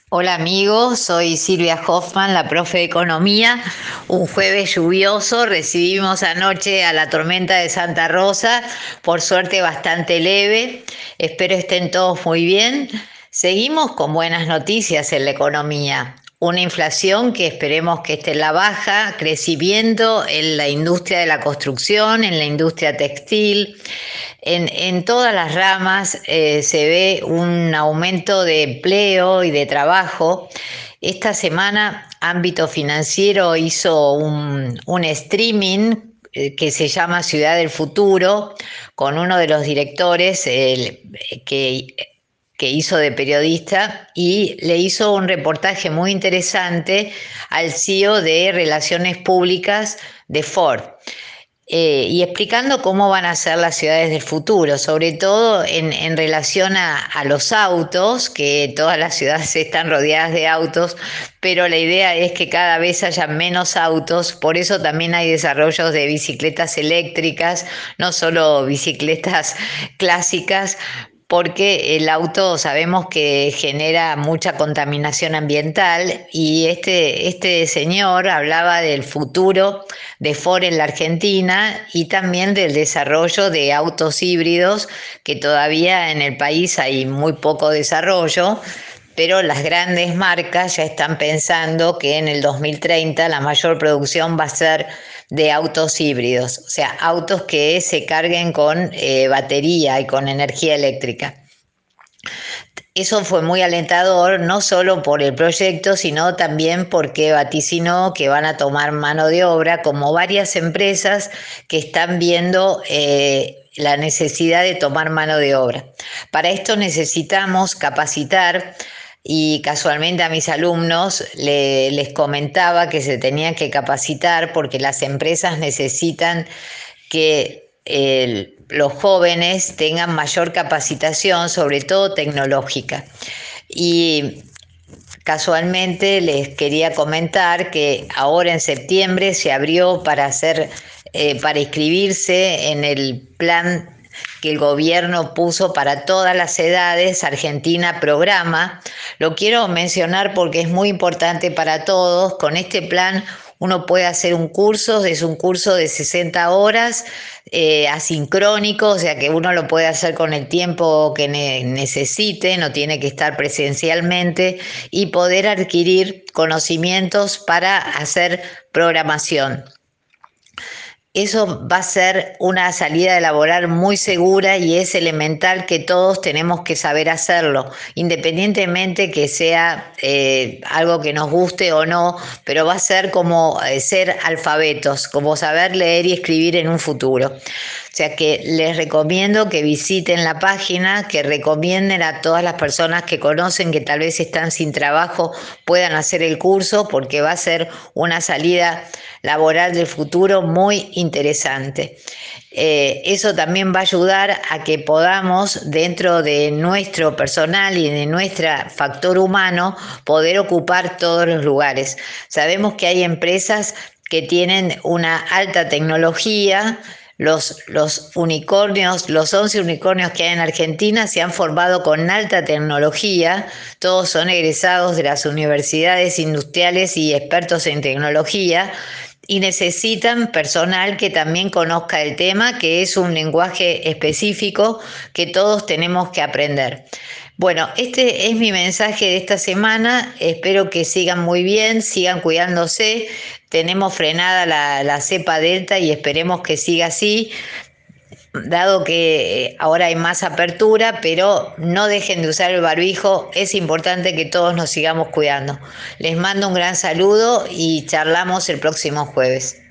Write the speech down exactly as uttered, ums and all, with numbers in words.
Hola amigos, soy Silvia Hoffman, la profe de Economía. Un jueves lluvioso, recibimos anoche a la tormenta de Santa Rosa, por suerte bastante leve. Espero estén todos muy bien. Seguimos con buenas noticias en la economía. Una inflación que esperemos que esté en la baja, crecimiento en la industria de la construcción, en la industria textil, en, en todas las ramas eh, se ve un aumento de empleo y de trabajo. Esta semana, Ámbito Financiero hizo un, un streaming eh, que se llama Ciudad del Futuro, con uno de los directores el, que, que hizo de periodista y le hizo un reportaje muy interesante al C E O de Relaciones Públicas de Ford. Eh, y explicando cómo van a ser las ciudades del futuro, sobre todo en, en relación a, a los autos, que todas las ciudades están rodeadas de autos, pero la idea es que cada vez haya menos autos, por eso también hay desarrollos de bicicletas eléctricas, no solo bicicletas clásicas, porque el auto sabemos que genera mucha contaminación ambiental y este, este señor hablaba del futuro de Ford en la Argentina y también del desarrollo de autos híbridos, que todavía en el país hay muy poco desarrollo, pero las grandes marcas ya están pensando que en el dos mil treinta la mayor producción va a ser de autos híbridos, o sea, autos que se carguen con eh, batería y con energía eléctrica. Eso fue muy alentador, no solo por el proyecto, sino también porque vaticinó que van a tomar mano de obra, como varias empresas que están viendo eh, la necesidad de tomar mano de obra. Para esto necesitamos capacitar, y casualmente a mis alumnos le, les comentaba que se tenían que capacitar porque las empresas necesitan que el, los jóvenes tengan mayor capacitación, sobre todo tecnológica. Y casualmente les quería comentar que ahora en septiembre se abrió para hacer, eh, para inscribirse en el plan que el gobierno puso para todas las edades, Argentina Programa. Lo quiero mencionar porque es muy importante para todos. Con este plan uno puede hacer un curso, es un curso de sesenta horas, eh, asincrónico, o sea que uno lo puede hacer con el tiempo que ne necesite, no tiene que estar presencialmente, y poder adquirir conocimientos para hacer programación. Eso va a ser una salida laboral muy segura y es elemental que todos tenemos que saber hacerlo, independientemente que sea eh, algo que nos guste o no, pero va a ser como eh, ser alfabetos, como saber leer y escribir en un futuro. O sea que les recomiendo que visiten la página, que recomienden a todas las personas que conocen que tal vez están sin trabajo puedan hacer el curso, porque va a ser una salida laboral del futuro muy interesante. Eh, eso también va a ayudar a que podamos, dentro de nuestro personal y de nuestro factor humano, poder ocupar todos los lugares. Sabemos que hay empresas que tienen una alta tecnología. Los, los unicornios, los once unicornios que hay en Argentina se han formado con alta tecnología, todos son egresados de las universidades industriales y expertos en tecnología, y necesitan personal que también conozca el tema, que es un lenguaje específico que todos tenemos que aprender. Bueno, este es mi mensaje de esta semana. Espero que sigan muy bien, sigan cuidándose. Tenemos frenada la, la cepa delta y esperemos que siga así, dado que ahora hay más apertura, pero no dejen de usar el barbijo. Es importante que todos nos sigamos cuidando. Les mando un gran saludo y charlamos el próximo jueves.